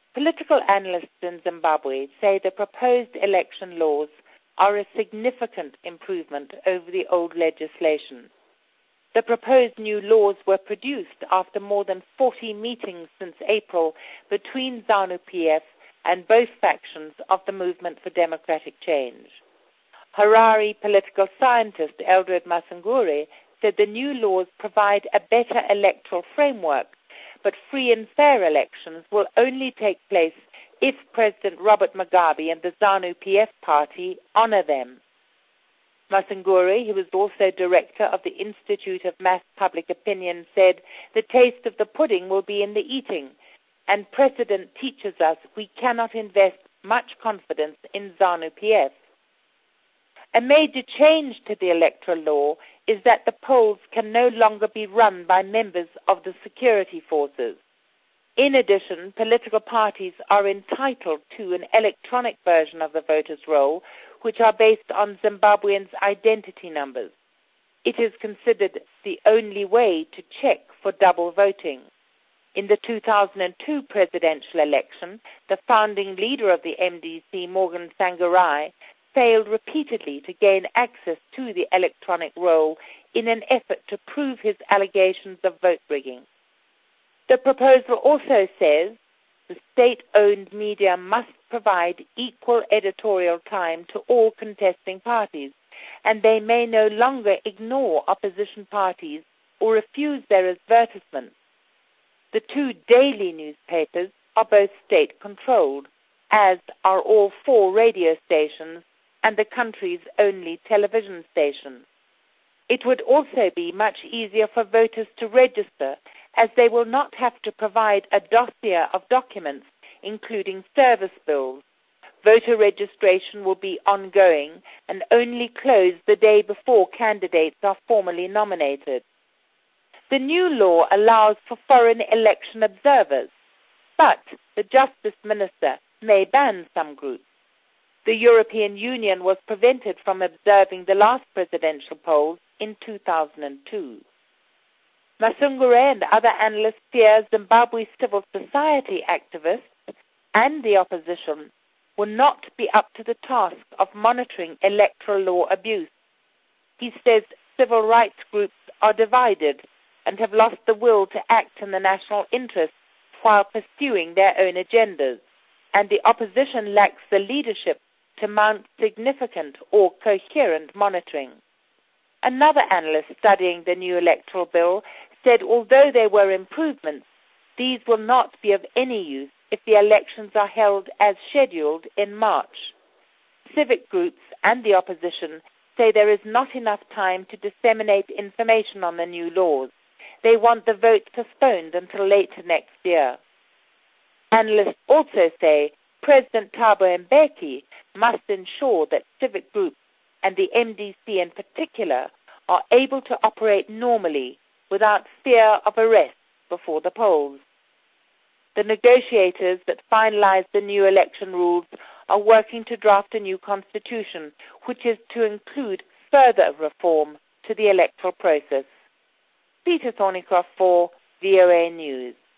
Political analysts in Zimbabwe say the proposed election laws are a significant improvement over the old legislation. The proposed new laws were produced after more than 40 meetings since April between ZANU-PF and both factions of the Movement for Democratic Change. Harare political scientist Eldred Masengure said the new laws provide a better electoral framework, but free and fair elections will only take place if President Robert Mugabe and the ZANU-PF party honor them. Masengure, who was also director of the Institute of Mass Public Opinion, said, "The taste of the pudding will be in the eating, and precedent teaches us we cannot invest much confidence in ZANU-PF." A major change to the electoral law is that the polls can no longer be run by members of the security forces. In addition, political parties are entitled to an electronic version of the voters' roll, which are based on Zimbabweans' identity numbers. It is considered the only way to check for double voting. In the 2002 presidential election, the founding leader of the MDC, Morgan Tsvangirai, failed repeatedly to gain access to the electronic roll in an effort to prove his allegations of vote rigging. The proposal also says the state-owned media must provide equal editorial time to all contesting parties, and they may no longer ignore opposition parties or refuse their advertisements. The two daily newspapers are both state-controlled, as are all 4 radio stations and the country's only television station. It would also be much easier for voters to register, as they will not have to provide a dossier of documents, including service bills. Voter registration will be ongoing and only close the day before candidates are formally nominated. The new law allows for foreign election observers, but the Justice Minister may ban some groups. The European Union was prevented from observing the last presidential polls in 2002. Masengure and other analysts fear Zimbabwe's civil society activists and the opposition will not be up to the task of monitoring electoral law abuse. He says civil rights groups are divided and have lost the will to act in the national interest while pursuing their own agendas, and the opposition lacks the leadership to mount significant or coherent monitoring. Another analyst studying the new electoral bill said although there were improvements, these will not be of any use if the elections are held as scheduled in March. Civic groups and the opposition say there is not enough time to disseminate information on the new laws. They want the vote postponed until later next year. Analysts also say President Thabo Mbeki must ensure that civic groups and the MDC in particular are able to operate normally without fear of arrest before the polls. The negotiators that finalize the new election rules are working to draft a new constitution, which is to include further reform to the electoral process. Peter Thornycroft for VOA News.